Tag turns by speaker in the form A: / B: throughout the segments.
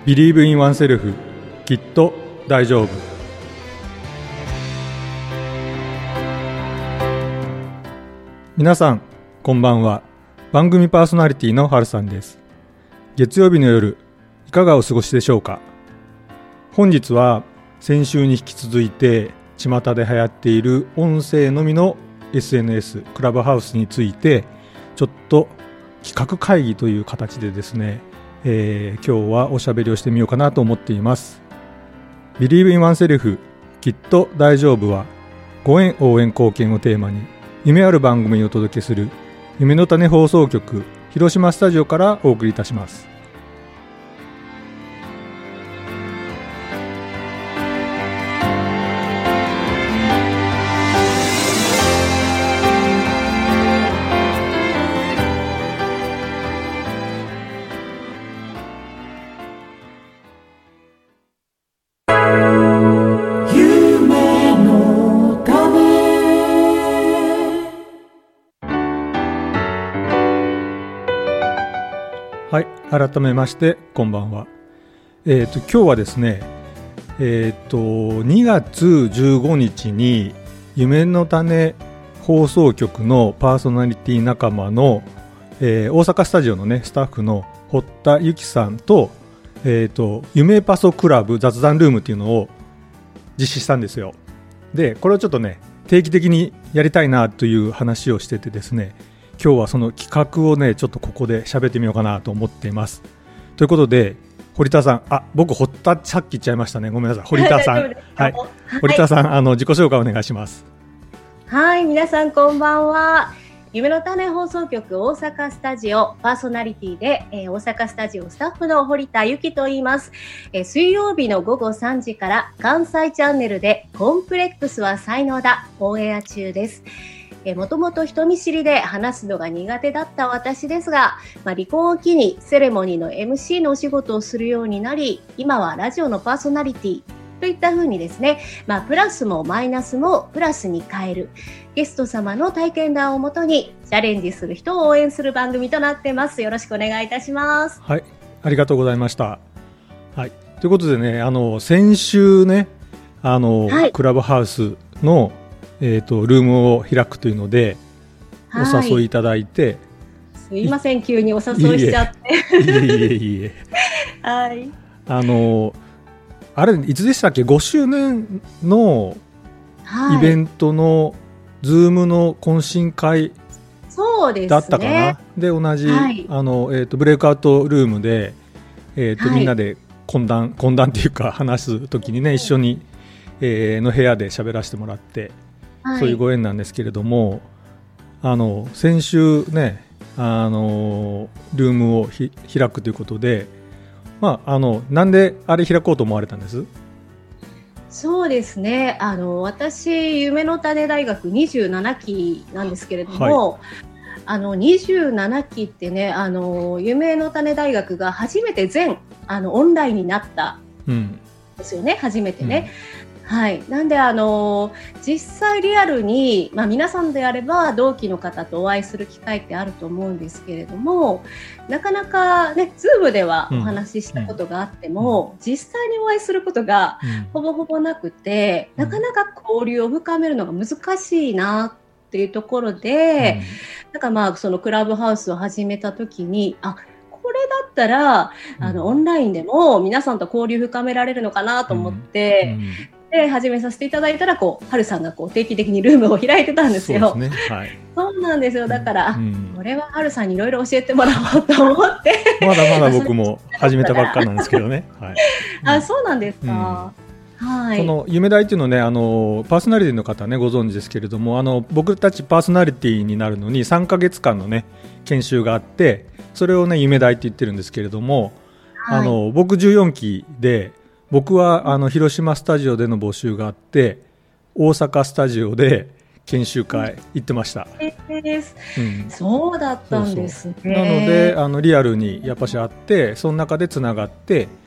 A: Believe in oneself きっと大丈夫。皆さんこんばんは。番組パーソナリティのはるさんです。月曜日の夜いかがお過ごしでしょうか。本日は先週に引き続いて巷で流行っている音声のみの SNS クラブハウスについてちょっと企画会議という形でですね、今日はおしゃべりをしてみようかなと思っています。 Believe in oneself きっと大丈夫はご縁応援貢献をテーマに夢ある番組をお届けする夢の種放送局広島スタジオからお送りいたします。はい、改めましてこんばんは。今日はですね、2月15日に夢の種放送局のパーソナリティ仲間の、大阪スタジオのねスタッフの堀田由紀さんと、夢パソクラブ雑談ルームっていうのを実施したんですよ。でこれをちょっとね定期的にやりたいなという話をしててですね、今日はその企画をねちょっとここで喋ってみようかなと思っています。ということで堀田さん、僕堀田さっき言っちゃいましたね、ごめんなさい。堀田さんはい、堀田さん、自己紹介お願いします。
B: はい、皆さんこんばんは。夢の種放送局大阪スタジオパーソナリティで、大阪スタジオスタッフの堀田由紀と言います。水曜日の午後3時から関西チャンネルでコンプレックスは才能だオンエア中です。もともと人見知りで話すのが苦手だった私ですが、離婚を機にセレモニーの MC のお仕事をするようになり、今はラジオのパーソナリティといった風にですね、プラスもマイナスもプラスに変えるゲスト様の体験談をもとにチャレンジする人を応援する番組となっています。よろしくお願いいたします。
A: はい、ありがとうございました。はい、ということでね、先週ね、はい、クラブハウスのルームを開くというのでお誘いいただいて、
B: すいません急にお誘いしちゃって
A: いえはい、あれいつでしたっけ、5周年のイベントのズームの懇親会だったかな。で同じ、はい、ブレイクアウトルームで、みんなで懇談っていうか話すときにね、一緒に、の部屋で喋らせてもらって、そういうご縁なんですけれども、先週ね、ルームを開くということで、なんであれ開こうと思われたんです？
B: そうですね、私夢の種大学27期なんですけれども、はい、27期ってね、夢の種大学が初めて全オンラインになったんですよね、初めてね。はい、なんで実際リアルに、皆さんであれば同期の方とお会いする機会ってあると思うんですけれども、なかなかね Zoom ではお話ししたことがあっても、実際にお会いすることがほぼほぼなくて、なかなか交流を深めるのが難しいなっていうところで、なんかそのクラブハウスを始めた時にこれだったらオンラインでも皆さんと交流深められるのかなと思って、で始めさせていただいたらはるさんが定期的にルームを開いてたんですよ。
A: そうですね、はい、
B: そうなんですよ。だから、これははるさんにいろいろ教えてもらおうと思って
A: まだまだ僕も始めたばっかなんですけどね、はい、
B: そうなんですか。はい、
A: この夢大っていうのね、パーソナリティの方ねご存知ですけれども、僕たちパーソナリティになるのに3ヶ月間のね研修があって、それをね夢大って言ってるんですけれども、はい、僕14期で、僕は広島スタジオでの募集があって、大阪スタジオで研修会行ってました。
B: そうだったんですね。
A: なのでリアルにやっぱし会って、その中でつながって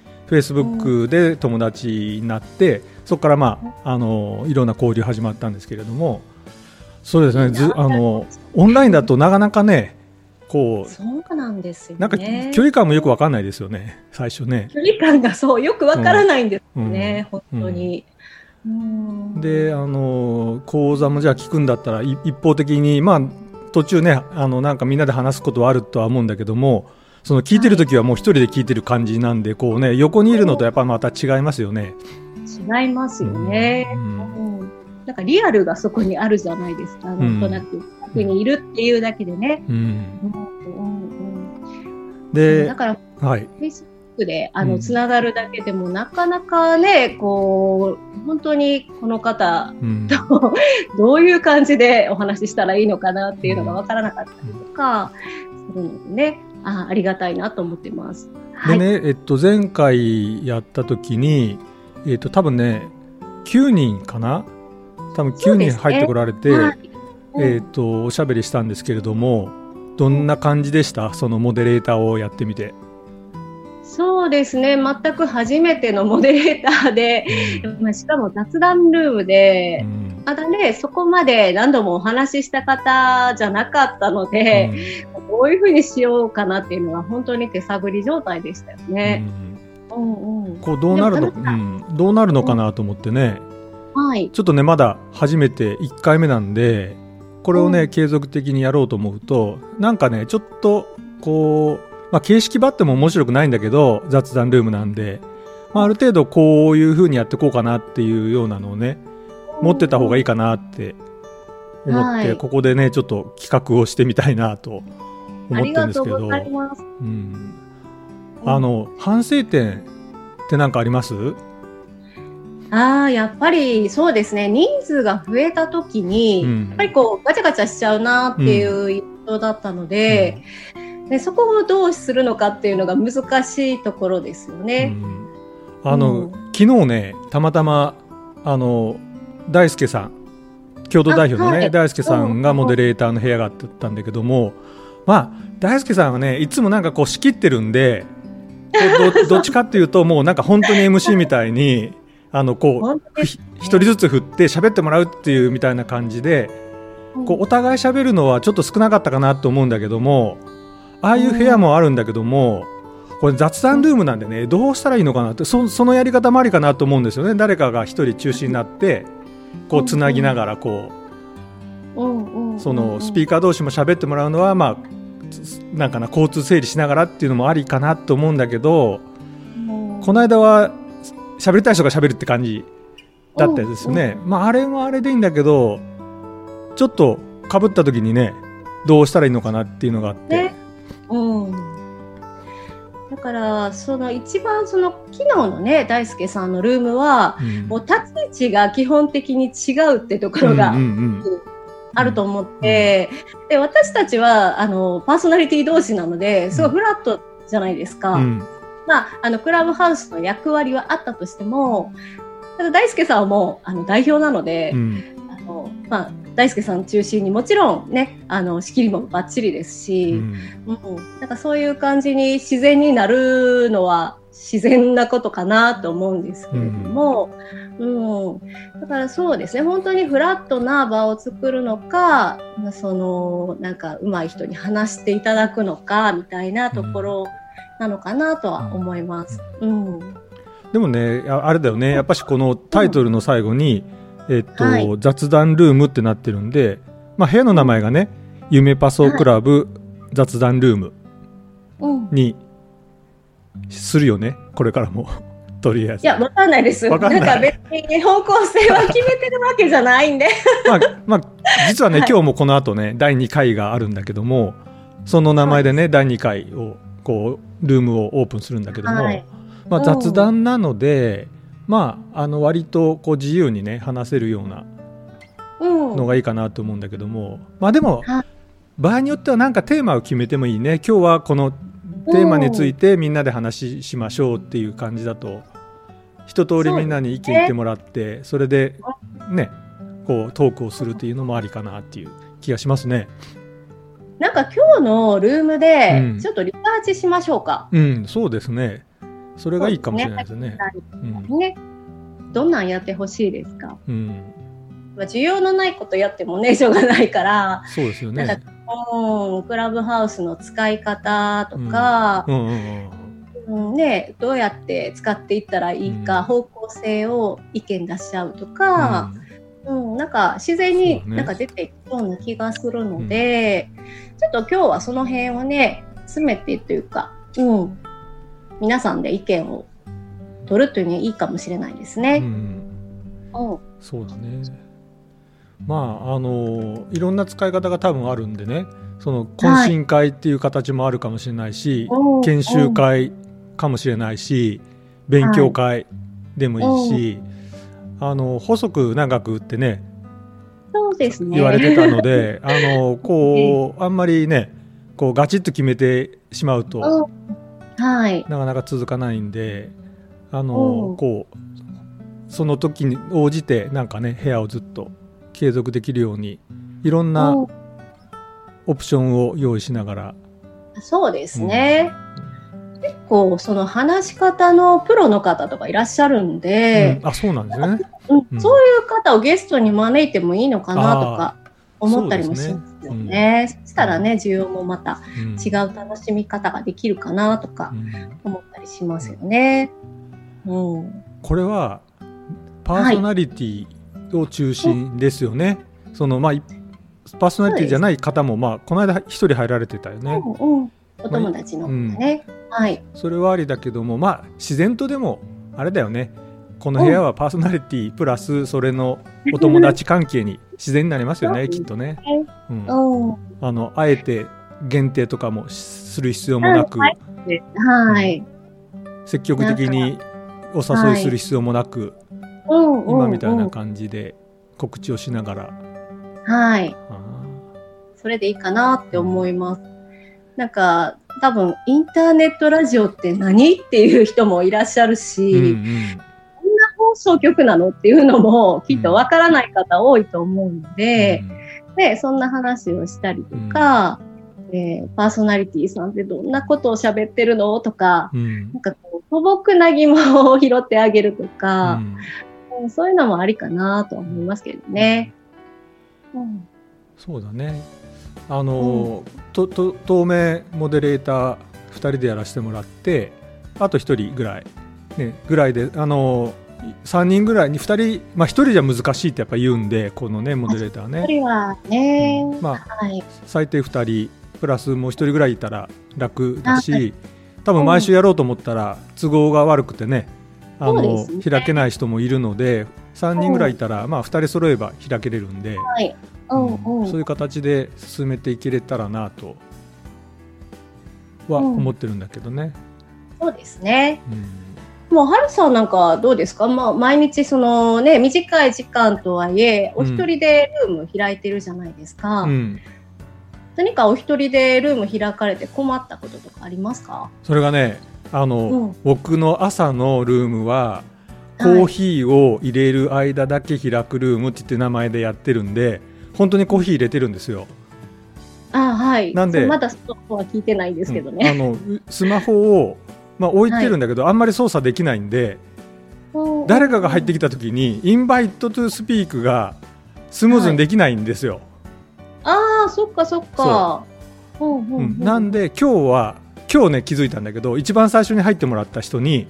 A: 、Facebook で友達になって、そこからいろんな交流始まったんですけれども、そうですね、オンラインだとなかなかねこう
B: そうなんですよね。
A: なんか距離感もよく分かんないですよね、最初ね。
B: 距離感がそうよく分からないんですよね、本当に。
A: で講座もじゃあ聞くんだったら一方的にまあ途中ねなんかみんなで話すことはあるとは思うんだけども、その聞いてる時はもう一人で聞いてる感じなんで、こうね横にいるのとやっぱまた違いますよね。
B: 違いますよね。なんかリアルがそこにあるじゃないですか。なんとなく近くにいるっていうだけでね。
A: で、
B: だから
A: はい。
B: Facebook でつながるだけでもなかなかね、こう本当にこの方とどういう感じでお話ししたらいいのかなっていうのがわからなかったりとかするのでね、ありがたいなと思ってます。
A: でね、前回やった時に多分ね9人かな、多分9人入ってこられて、おしゃべりしたんですけれども、どんな感じでした？そのモデレーターをやってみて。
B: そうですね、全く初めてのモデレーターで、しかも雑談ルームで、まだねそこまで何度もお話しした方じゃなかったので、どういうふうにしようかなっていうのは本当に手探り状態でしたよね。
A: こうどうなるのかなと思ってね、ちょっとねまだ初めて1回目なんで、これをね継続的にやろうと思うと、なんかねちょっとこう、形式ばっても面白くないんだけど雑談ルームなんで、ある程度こういう風にやっていこうかなっていうようなのをね持ってた方がいいかなって思って、ここでねちょっと企画をしてみたいなと思ってるんですけど、反省点って何かあります？
B: やっぱりそうですね、人数が増えた時に、やっぱりこうガチャガチャしちゃうなっていう印象だったので、でそこをどうするのかっていうのが難しいところですよね。
A: 昨日ねたまたま大輔さん、共同代表のね、大輔さんがモデレーターの部屋があったんだけども、大輔さんはねいつもなんかこう仕切ってるんで、どっちかっていうともうなんか本当に MC みたいにこう一人ずつ振って喋ってもらうっていうみたいな感じで、こうお互い喋るのはちょっと少なかったかなと思うんだけども、ああいう部屋もあるんだけども、これ雑談ルームなんでね、どうしたらいいのかなって、そのやり方もありかなと思うんですよね。誰かが一人中心になってこうつなぎながらこうそのスピーカー同士も喋ってもらうのはなんかな、交通整理しながらっていうのもありかなと思うんだけど、この間は喋りたい人が喋るって感じだったですよね。あれもあれでいいんだけど、ちょっと被った時にねどうしたらいいのかなっていうのがあって、
B: だから一番昨日のね大輔さんのルームは、もう立ち位置が基本的に違うってところがあると思って、で私たちはパーソナリティ同士なのですごいフラットじゃないですか。クラブハウスの役割はあったとしても、ただ大輔さんはもう代表なので、大輔さん中心にもちろんね仕切りもバッチリですし、なんかそういう感じに自然になるのは自然なことかなと思うんですけれども、だからそうですね、本当にフラットな場を作るのか、なんか上手い人に話していただくのかみたいなところなのかなとは思います。
A: でもねあれだよね、やっぱしこのタイトルの最後に、雑談ルームってなってるんで、部屋の名前がね夢パソクラブ雑談ルームにするよね、これからもとりあえず。いや、
B: わかんないです。なんか別に方向性は決めてるわけじゃないんで
A: 実はね今日もこの後ね第2回があるんだけども、その名前でね第2回をこうルームをオープンするんだけども、雑談なので割とこう自由にね話せるようなのがいいかなと思うんだけども、でも場合によってはなんかテーマを決めてもいいね。今日はこのテーマについてみんなで話しましょうっていう感じだと、一通りみんなに意見言ってもらって、それでねこうトークをするっていうのもありかなっていう気がしますね。
B: なんか今日のルームでちょっとリサーチしましょうか。
A: そうですね、それがいいかもしれないですね。
B: どんなんやってほしいですか？需要のないことやってもねしょうがないから、
A: そうですよね。
B: クラブハウスの使い方とか、ね、どうやって使っていったらいいか、方向性を意見出しちゃうとか、なんか自然になんか出ていきそうな気がするので、ちょっと今日はその辺をね、詰めてというか、皆さんで意見を取るというのはいいかもしれないですね。
A: そうだね。まあいろんな使い方が多分あるんでね、その懇親会っていう形もあるかもしれないし、研修会かもしれないし、勉強会でもいいし、細く長くってね、
B: そうですね、
A: 言われてたのでこうあんまりねこうガチッと決めてしまうと、なかなか続かないんで、こうその時に応じてなんかね部屋をずっと継続できるようにいろんなオプションを用意しながら。
B: そうですね、結構その話し方のプロの方とかいらっしゃるんで、
A: そうなんですね、
B: そういう方をゲストに招いてもいいのかなとか思ったりもしますよね。そしたらね、需要もまた違う楽しみ方ができるかなとか思ったりしますよね。こ
A: れはパーソナリティを中心ですよね。そのパーソナリティじゃない方も、この間一人入られてたよね。
B: お友達のね、
A: それはありだけども、自然とでもあれだよね。この部屋はパーソナリティプラスそれのお友達関係に自然になりますよね、きっとね。あえて限定とかもする必要もなく、積極的にお誘いする必要もなく、今みたいな感じで告知をしながら、
B: それでいいかなって思います。なんか多分インターネットラジオって何っていう人もいらっしゃるし、こんな放送局なのっていうのもきっとわからない方多いと思うので、そんな話をしたりとか、パーソナリティさんってどんなことを喋ってるのとか、なんかこう素朴な疑問を拾ってあげるとか、そういうのもありかなと思いますけどね。
A: そうだね。透明モデレーター2人でやらせてもらって、あと1人ぐらい、ぐらいで3人ぐらいに2人、1人じゃ難しいってやっぱ言うんで、このねモデレーターね。
B: 1人はね、
A: 最低2人プラスもう1人ぐらいいたら楽だし、多分毎週やろうと思ったら都合が悪くてね、開けない人もいるので、3人ぐらいいたら、2人揃えば開けれるんで、そういう形で進めていけれたらなとは思ってるんだけどね。
B: そうですね。もう春さんなんかどうですか？毎日そのね、短い時間とはいえお一人でルーム開いてるじゃないですか。何かお一人でルーム開かれて困ったこととかありますか？
A: それがね、僕の朝のルームはコーヒーを入れる間だけ開くルームって言って名前でやってるんで、本当にコーヒー入れてるんですよ。なんで
B: まだそこは聞いてないんですけどね。
A: スマホを、置いてるんだけど、あんまり操作できないんで、誰かが入ってきた時にインバイトトゥースピークがスムーズにできないんですよ。
B: そっかそっか。
A: なんで今日ね気づいたんだけど、一番最初に入ってもらった人に、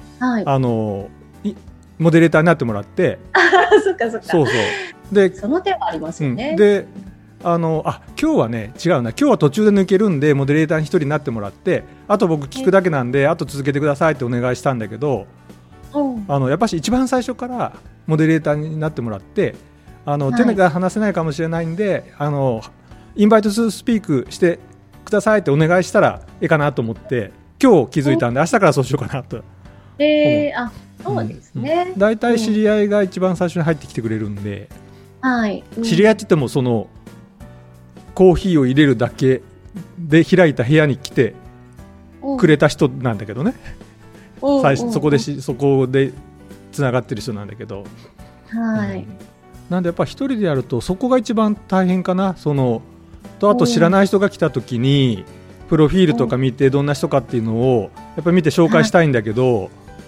A: モデレーターになってもらって、
B: そっかそっか。
A: そうで、
B: その手はありますよね。
A: で今日はね違うな、今日は途中で抜けるんでモデレーターに一人になってもらって、あと僕聞くだけなんであと続けてくださいってお願いしたんだけど、やっぱし一番最初からモデレーターになってもらって、手が話せないかもしれないんで、インバイトススピークしてくださいってお願いしたらいいかなと思って今日気づいたんで、明日からそうしようかなと。
B: そうですね。
A: だいたい知り合いが一番最初に入ってきてくれるんで、知り合いって言ってもそのコーヒーを入れるだけで開いた部屋に来てくれた人なんだけどね、そこでつながってる人なんだけど、なんでやっぱ一人でやるとそこが一番大変かな。あと知らない人が来た時にプロフィールとか見てどんな人かっていうのをやっぱり見て紹介したいんだけど、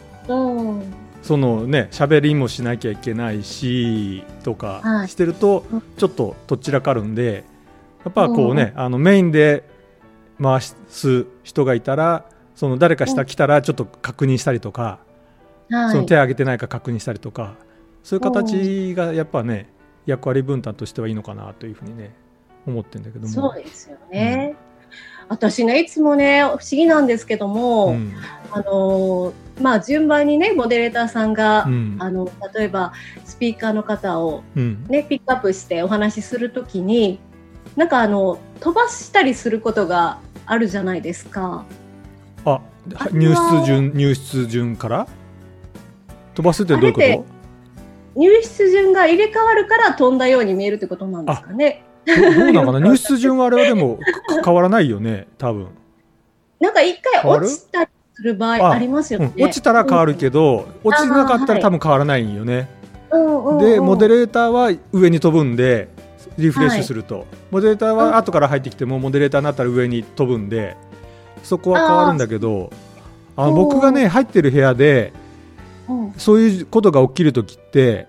A: 喋りもしなきゃいけないしとかしてるとちょっととっちらかるんで、 っぱこうね、メインで回す人がいたら、その誰か下来たらちょっと確認したりとか、その手挙げてないか確認したりとか、そういう形がやっぱね、役割分担としてはいいのかなというふうにね思ってるんだけども。
B: そうですよね、私ねいつもね不思議なんですけども、順番にねモデレーターさんが、例えばスピーカーの方を、ピックアップしてお話しするときになんか飛ばしたりすることがあるじゃないですか。
A: 入出順から飛ばすってどういうこと？
B: 入出順が入れ替わるから飛んだように見えるってことなんですかね。
A: どうなのかな入出順はあれはでも変わらないよね多分。
B: なんか一回落ちたりする場合ありますよね。
A: 落ちたら変わるけど、落ちなかったら多分変わらないんよね。でモデレーターは上に飛ぶんでリフレッシュすると、モデレーターは後から入ってきてもモデレーターになったら上に飛ぶんでそこは変わるんだけど、僕がね入ってる部屋でそういうことが起きるときって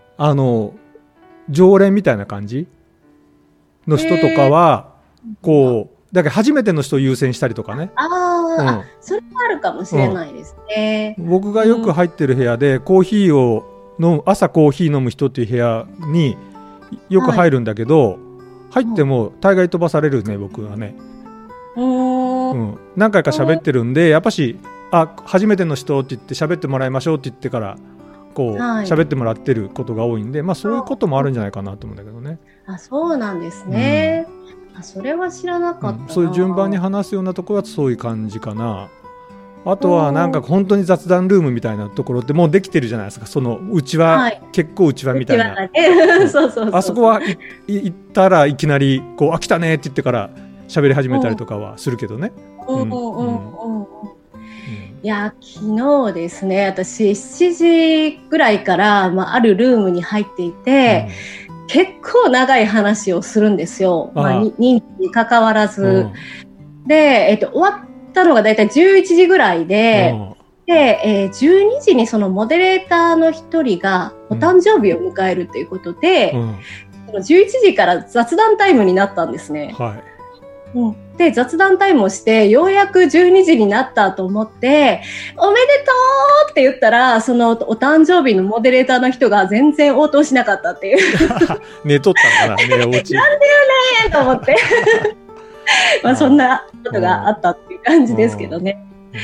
A: 常連みたいな感じの人とかはこうだから初めての人を優先したりとかね。
B: それもあるかもしれないですね。
A: 僕がよく入ってる部屋でコーヒーを朝コーヒー飲む人っていう部屋によく入るんだけど、入っても大概飛ばされるね僕はね。何回か喋ってるんでやっぱし初めての人って言って喋ってもらいましょうって言ってからこう喋ってもらってることが多いんで、そういうこともあるんじゃないかなと思うんだけどね。
B: そうなんですね。それは知らなかったな。
A: そういう順番に話すようなところはそういう感じかな。あとはなんか本当に雑談ルームみたいなところってもうできてるじゃないですか。その内輪、結構内輪みたいな。あそこは行ったらいきなりこう来たねって言ってから喋り始めたりとかはするけどね。
B: いや昨日ですね私7時ぐらいから、あるルームに入っていて、結構長い話をするんですよ。人数に関わらず、で、終わったのがだいたい11時ぐらいで、12時にそのモデレーターの一人がお誕生日を迎えるということで、11時から雑談タイムになったんですね。で雑談タイムをしてようやく12時になったと思っておめでとうって言ったらそのお誕生日のモデレーターの人が全然応答しなかったっていう
A: 寝とったのかな寝落ち
B: なんでよねと思ってそんなことがあったっていう感じですけどね。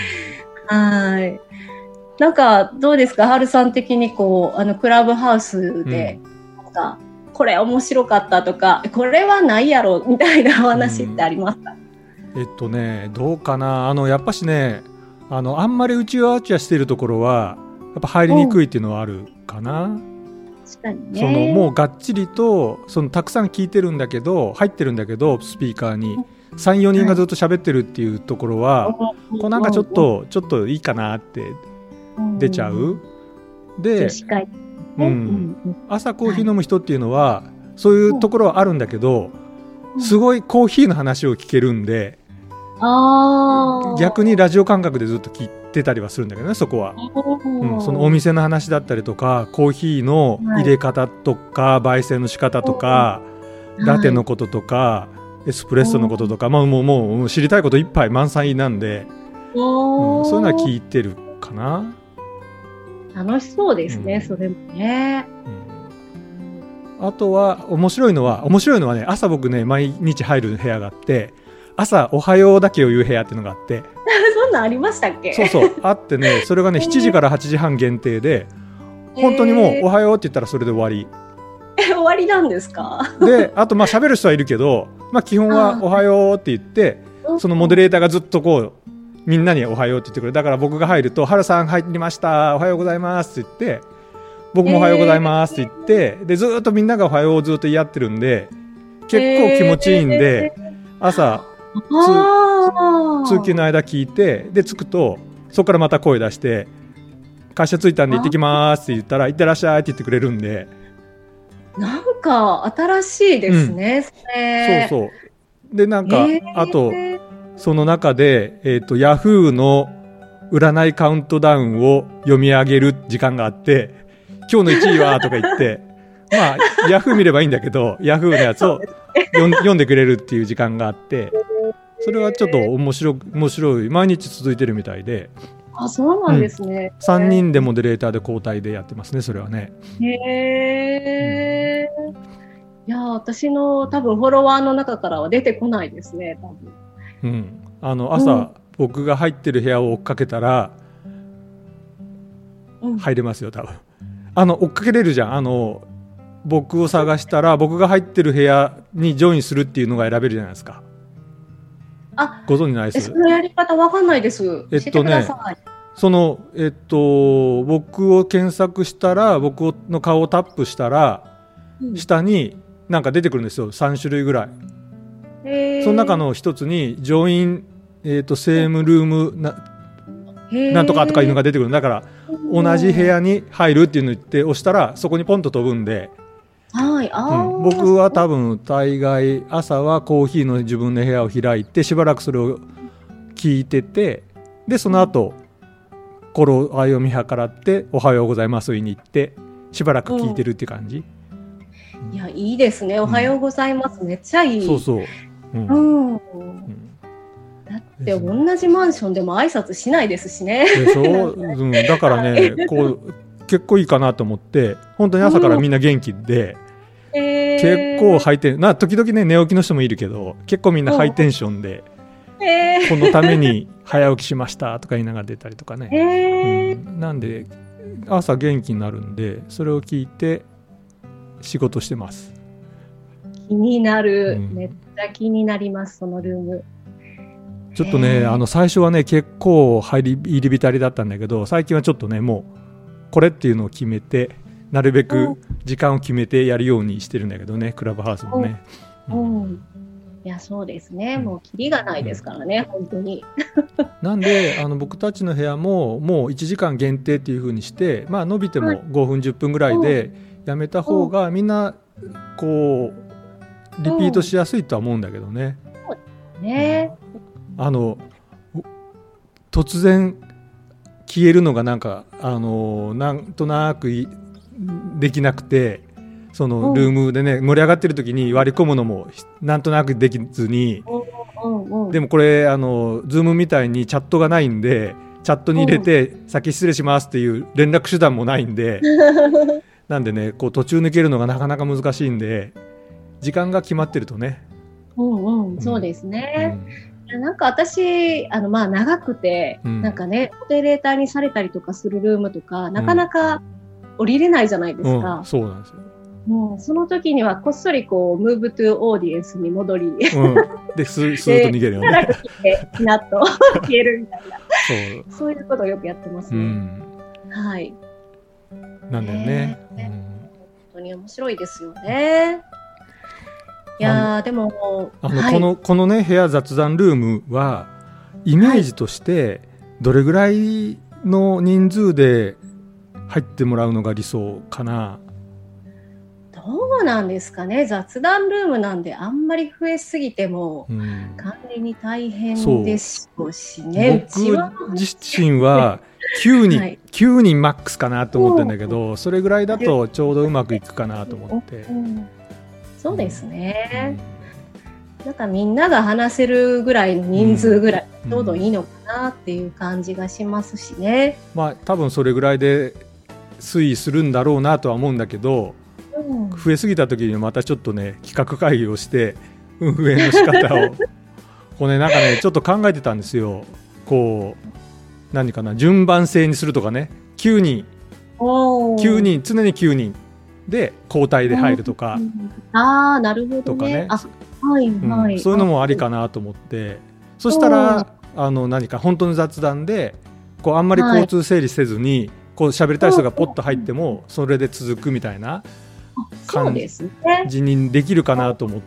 B: なんかどうですかはるさん的にこうクラブハウスでなんかこれ面白かったとかこれはないやろみたいな話ってありますか？
A: どうかなやっぱしねあんまり内輪内輪しているところはやっぱ入りにくいっていうのはあるかな。
B: 確かにね。
A: もうがっちりとたくさん聞いてるんだけど入ってるんだけどスピーカーに 3,4 人がずっと喋ってるっていうところは、こうなんかちょっといいかなって出ちゃう。で朝コーヒー飲む人っていうのはそういうところはあるんだけど、すごいコーヒーの話を聞けるんで、逆にラジオ感覚でずっと聞いてたりはするんだけどねそこは。そのお店の話だったりとかコーヒーの入れ方とか、焙煎の仕方とか、ラテのこととかエスプレッソのこととか、もう知りたいこといっぱい満載なんで、そういうのは聞いてるかな。
B: 楽しそうですね、それもね。
A: あとは面白いのはね朝僕ね毎日入る部屋があって朝おはようだけを言う部屋っていうのがあって
B: そんなんありましたっけ？
A: そうあってねそれがね7時から8時半限定で本当にもうおはようって言ったらそれで終わり。
B: 終わりなんですか？
A: であと喋る人はいるけど、基本はおはようって言ってそのモデレーターがずっとこうみんなにおはようって言ってくれる。だから僕が入るとはるさん入りましたおはようございますって言って僕もおはようございますって言って、でずっとみんながおはようをずっと言い合ってるんで結構気持ちいいんで、朝通勤の間聞いてで着くとそこからまた声出して会社着いたんで行ってきますって言ったら行ってらっしゃいって言ってくれるんで、
B: なんか新しいですね、
A: そうでなんか、あとその中でヤフーの占いカウントダウンを読み上げる時間があって今日の1位はとか言ってまあヤフー見ればいいんだけど、ヤフーのやつを読んでくれるっていう時間があって、それはちょっと面白い、毎日続いてるみたいで。
B: あ、そうなんですね。
A: 3人でモデレーターで交代でやってますね、それはね。
B: へー。いや、私の多分フォロワーの中からは出てこないですね、多分。
A: 朝、僕が入ってる部屋を追っかけたら、入れますよ、多分。追っかけれるじゃん。僕を探したら、僕が入ってる部屋にジョインするっていうのが選べるじゃないですか。
B: あ、
A: ご存知ないです？
B: そのやり方わかんないです。教えてください。
A: 僕を検索したら、僕の顔をタップしたら、下になんか出てくるんですよ、3種類ぐらい。その中の一つにジョイン、セームルームなんとかとかいうのが出てくる。だから同じ部屋に入るっていうのを言って押したら、そこにポンと飛ぶんで、
B: はい、
A: 僕は多分大概朝はコーヒーの自分の部屋を開いて、しばらくそれを聞いてて、でその後頃合いを見計らっておはようございますに行ってしばらく聞いてるって感じ。
B: いや、いいですね。おはようございます。めっちゃいい。
A: そうそう。
B: だって同じマンションでも挨拶しないですしね。
A: でしょ、だからね、結構いいかなと思って、本当に朝からみんな元気で、結構ハイテンション、時々ね寝起きの人もいるけど、結構みんなハイテンションで、このために早起きしましたとか言いながら出たりとかね、なんで朝元気になるんで、それを聞いて仕事してます。
B: 気になる、めっちゃ気になります、そのルーム。
A: ちょっとね、最初はね結構入り浸りだったんだけど、最近はちょっとね、もうこれっていうのを決めて、なるべく時間を決めてやるようにしてるんだけどね、クラブハウスもね。
B: いや、そうですね、もうキリがないですからね、本当に。
A: なんで僕たちの部屋ももう1時間限定っていう風にして、まあ伸びても5分10分ぐらいでやめた方が、みんなこうリピートしやすいとは思うんだけどね。突然消えるのがなんかなんとなくできなくて、そのルームでね盛り上がってる時に割り込むのもなんとなくできずに、でもこれズームみたいにチャットがないんで、チャットに入れて先失礼しますっていう連絡手段もないんでなんでね、こう途中抜けるのがなかなか難しいんで、時間が決まってるとね。
B: そうですね。なんか私長くて、なんかねモデレーターにされたりとかするルームとか、なかなか降りれないじゃないですか。そうなんですよ。その時にはこっそりこうムーブトゥオーディエンスに戻り、
A: でスーッと逃げるよね。
B: ピナッと消えるみたいな、そういうことをよくやってますね。はい。
A: なんだよね。
B: 本当に面白いですよね。いやでも
A: このね部屋雑談ルームはイメージとしてどれぐらいの人数で入ってもらうのが理想かな。
B: どうなんですかね。雑談ルームなんであんまり増えすぎても管理に大変でしょうしね。
A: 僕自身は9人マックスかなと思ってるんだけど、それぐらいだとちょうどうまくいくかなと思って。
B: そうですね。なんかみんなが話せるぐらいの人数ぐらいちょうどいいのかなっていう感じがしますしね。
A: まあ多分それぐらいで推移するんだろうなとは思うんだけど、増えすぎた時にまたちょっとね企画会議をして運営の仕方をこうね、なんかねちょっと考えてたんですよ。こう何かな、順番制にするとかね、9人常に9人で交代で入るとか、
B: なるほどね。とかね、
A: そういうのもありかなと思って、そしたら何か本当の雑談でこうあんまり交通整理せずにこう喋りたい人がポッと入ってもそれで続くみたいな感じにできるかなと思って、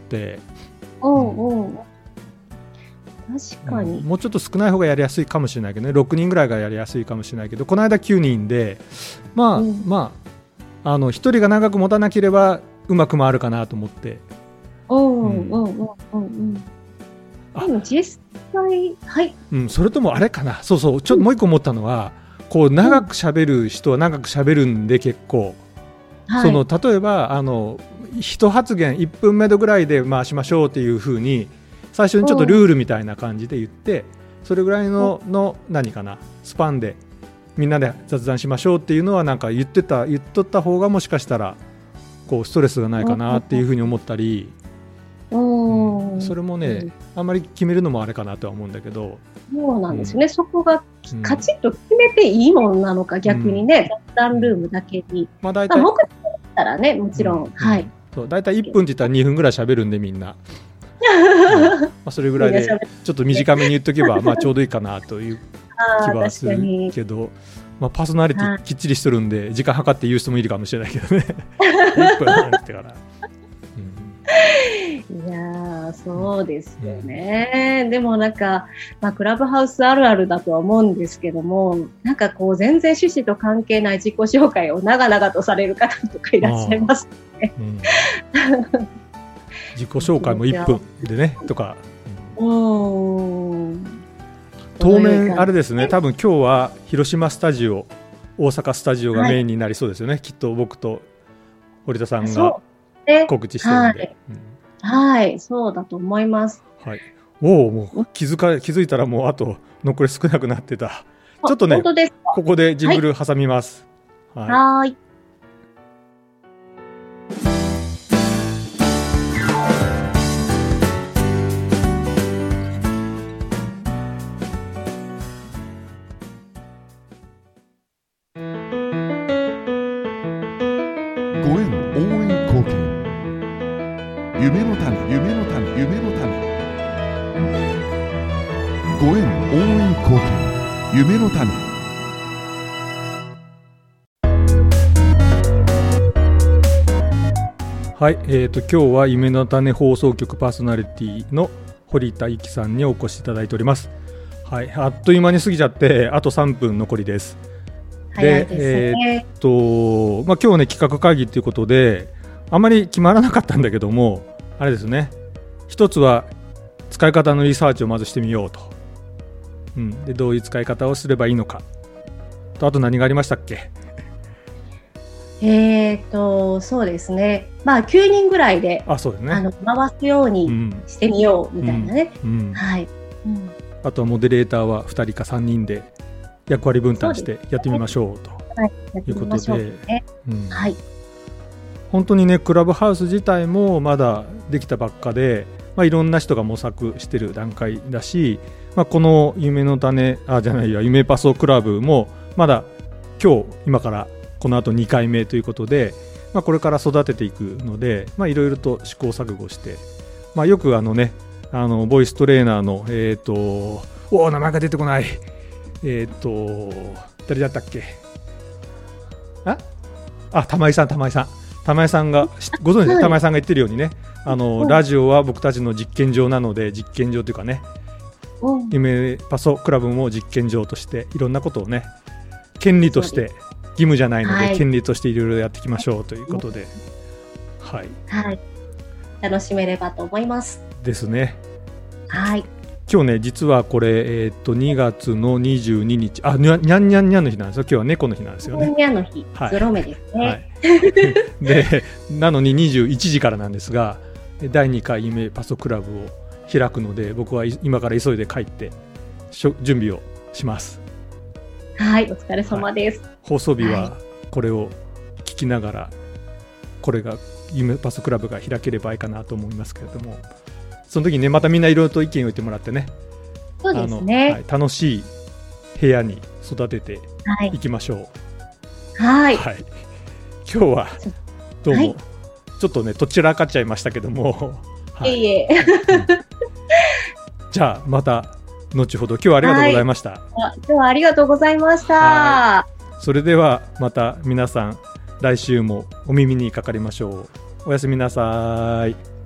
B: 確かに、
A: もうちょっと少ない方がやりやすいかもしれないけどね、6人ぐらいがやりやすいかもしれないけど、この間9人でまあ1人が長く持たなければうまく回るかなと思って。
B: でも実際、
A: それともあれかな、ちょっともう一個思ったのは、こう長く喋る人は長く喋るんで結構
B: はい、
A: その例えば一発言1分目ぐらいで回しましょうっていう風に最初にちょっとルールみたいな感じで言ってそれぐらいの何かなスパンでみんなで雑談しましょうっていうのはなんか言っとった方がもしかしたらこうストレスがないかなっていう風に思ったり、それもね、あんまり決めるのもあれかなとは思うんだけど。
B: そうなんですね、そこがカチッと決めていいものなのか、逆にね、雑談ルームだけに、
A: まあ大体
B: 目的だったらね、もちろん、はい。
A: そう大体1分って言ったら2分ぐらい喋るんでみんな、それぐらいでちょっと短めに言っとけばまあちょうどいいかなという気はするけど、パーソナリティきっちりしてるんで時間計って言う人もいるかもしれないけどね1分なんてから
B: いやそうですよね、でもなんか、クラブハウスあるあるだとは思うんですけども、なんかこう全然趣旨と関係ない自己紹介を長々とされる方とかいらっしゃいますね、
A: 自己紹介も1分でねとか、当面あれですね、多分今日は広島スタジオ、大阪スタジオがメインになりそうですよね、きっと僕と堀田さんが告知してるんで、
B: はい、そうだと思います。
A: はい、もう気づいたらもうあと残り少なくなってた。ちょっとね、ここでジングル挟みます。
B: はい。
C: ご縁応援貢献、夢の種、夢の種、夢の種。ご縁応援貢献、夢の種。
A: はい、今日は夢の種放送局パーソナリティの堀田由紀さんにお越しいただいております。はい、あっという間に過ぎちゃってあと3分残りです。で、今日ね企画会議ということであまり決まらなかったんだけども、あれですね、一つは使い方のリサーチをまずしてみようと、でどういう使い方をすればいいのかと、あと何がありましたっけ？
B: そうですね、9人ぐらいで、
A: そうですね、
B: 回すようにしてみようみたいなね、
A: あとはモデレーターは2人か3人で役割分担してやってみましょうということで、本当にねクラブハウス自体もまだできたばっかで、いろんな人が模索してる段階だし、この夢の種夢パソクラブもまだ今からこの後2回目ということで、これから育てていくので、いろいろと試行錯誤して、よくボイストレーナーの名前が出てこない、誰だったっけ、玉井さんがご存知で、玉井さんが言ってるようにね、ラジオは僕たちの実験場なので、実験場というかね、夢パソクラブも実験場としていろんなことをね、権利として義務じゃないので、権利としていろいろやっていきましょうということで、
B: 楽しめればと思います
A: ですね。今日ね実はこれ、2月の22日にゃんにゃんにゃんの日なんですよ。今日は猫の日なんですよね。
B: にゃんの日、ゾロ目ですね、
A: でなのに21時からなんですが、第2回夢パソクラブを開くので、僕は今から急いで帰って準備をします。
B: お疲れ様です。
A: 放送日はこれを聞きながら、これが夢パソクラブが開ければいいかなと思いますけれども、その時にねまたみんないろいろと意見を言ってもらってね、
B: そうですね、
A: 楽しい部屋に育てていきましょう。今日はどうも、ちょっとねどちらかっちゃいましたけども、じゃあまた後ほど。今日はありがとうございました。
B: 今日はありがとうございました。
A: それではまた皆さん来週もお耳にかかりましょう。おやすみなさい。